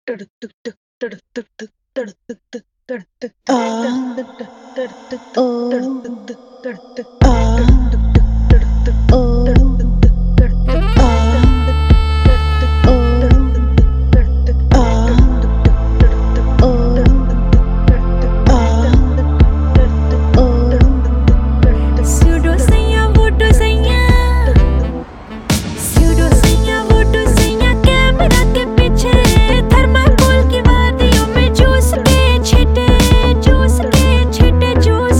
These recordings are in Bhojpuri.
Ah, oh, ah, oh, ah, oh, ah, oh, ah, oh. Pseudo saiya, voodoo saiya, pseudo saiya, voodoo saiya, camera के पीछे थर्माकोल की वादियों में जूस के छींटे, जूस के छींटे juice.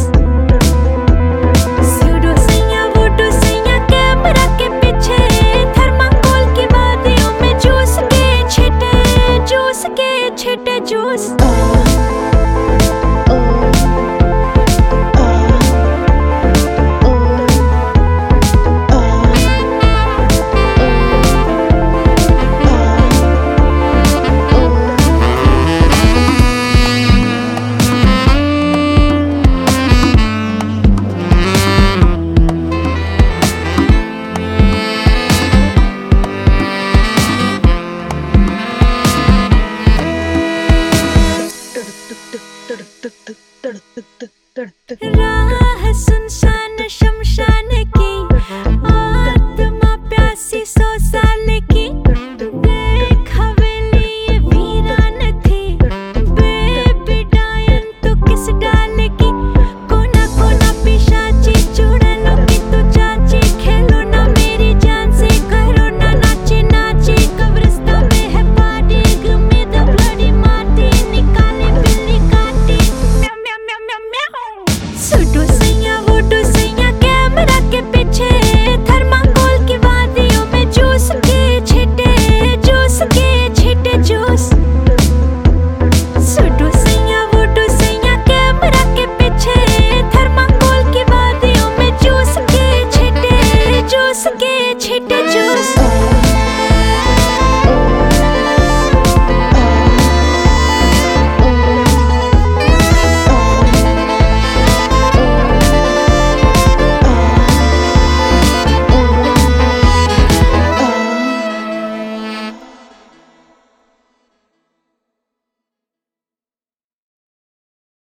Pseudo saiya, voodoo saiya, camera के पीछे थर्माकोल की वादियों में जूस के छींटे, जूस के छींटे जूस।